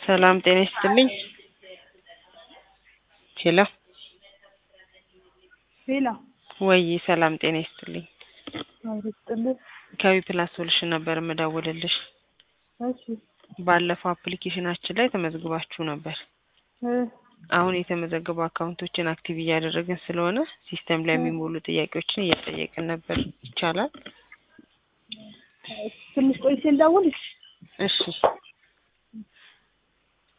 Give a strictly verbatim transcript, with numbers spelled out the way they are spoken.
ሰላም ጤና ይስጥልኝ። ሄሎ ሄሎ ወይ ሰላም ጤና ይስጥልኝ። አውርጥልኝ። ከዊ ፕላስ ሶሉሽን ነበር መደወልልሽ። እሺ ባለፈው አፕሊኬሽናችን ላይ ተመዝግባችሁ ነበር። እ አሁን የተመዘገቡ አካውንቶችን አክቲቭ እያደረግን ስለሆነ ሲስተም ላይ የሚሞሉ ጥያቄዎችን እየጠየቅን ነበር። ይቻላል? ትንሽ ቆይቼ ልደውልልሽ? እሺ